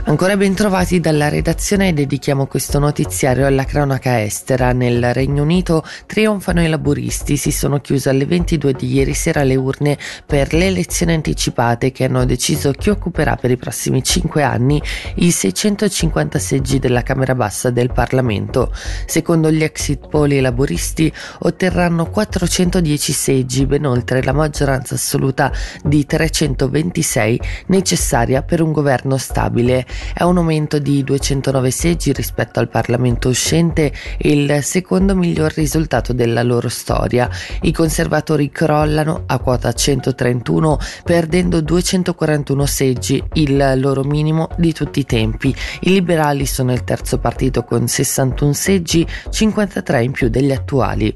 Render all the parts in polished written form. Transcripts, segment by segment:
Ancora ben trovati dalla redazione, dedichiamo questo notiziario alla cronaca estera. Nel Regno Unito trionfano i laburisti, si sono chiuse alle 22 di ieri sera le urne per le elezioni anticipate che hanno deciso chi occuperà per i prossimi 5 anni i 650 seggi della Camera Bassa del Parlamento. Secondo gli exit poll i laburisti otterranno 410 seggi, ben oltre la maggioranza assoluta di 326 necessaria per un governo stabile. È un aumento di 209 seggi rispetto al Parlamento uscente e il secondo miglior risultato della loro storia. I conservatori crollano a quota 131, perdendo 241 seggi, il loro minimo di tutti i tempi. I liberali sono il terzo partito con 61 seggi, 53 in più degli attuali.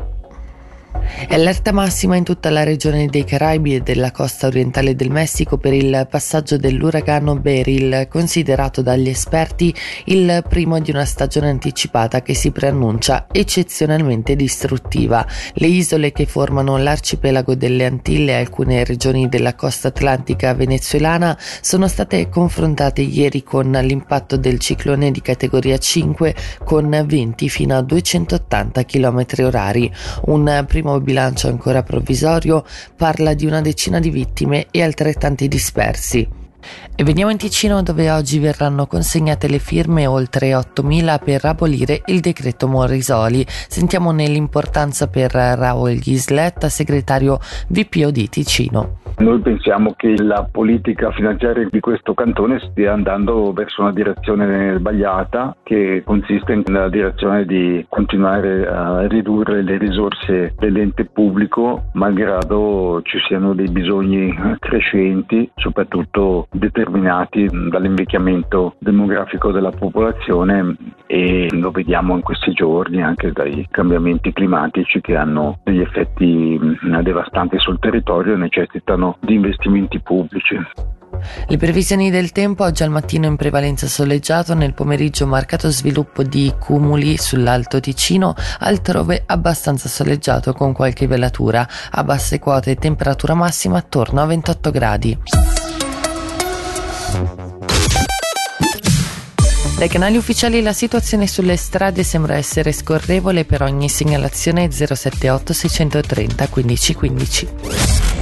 È allerta massima in tutta la regione dei Caraibi e della costa orientale del Messico per il passaggio dell'uragano Beryl, considerato dagli esperti il primo di una stagione anticipata che si preannuncia eccezionalmente distruttiva. Le isole che formano l'arcipelago delle Antille e alcune regioni della costa atlantica venezuelana sono state confrontate ieri con l'impatto del ciclone di categoria 5 con venti fino a 280 km/h. Un primo bilancio ancora provvisorio parla di una decina di vittime e altrettanti dispersi. E veniamo in Ticino, dove oggi verranno consegnate le firme, oltre 8.000, per abolire il decreto Morisoli. Sentiamo l'importanza per Raul Ghisletta, segretario VPO di Ticino. Noi pensiamo che la politica finanziaria di questo cantone stia andando verso una direzione sbagliata, che consiste nella direzione di continuare a ridurre le risorse dell'ente pubblico, malgrado ci siano dei bisogni crescenti, soprattutto determinati dall'invecchiamento demografico della popolazione, e lo vediamo in questi giorni anche dai cambiamenti climatici che hanno degli effetti devastanti sul territorio e necessitano di investimenti pubblici. Le previsioni del tempo: oggi al mattino in prevalenza soleggiato, nel pomeriggio marcato sviluppo di cumuli sull'Alto Ticino, altrove abbastanza soleggiato con qualche velatura, a basse quote temperatura massima attorno a 28 gradi. Dai canali ufficiali la situazione sulle strade sembra essere scorrevole. Per ogni segnalazione 078 630 1515.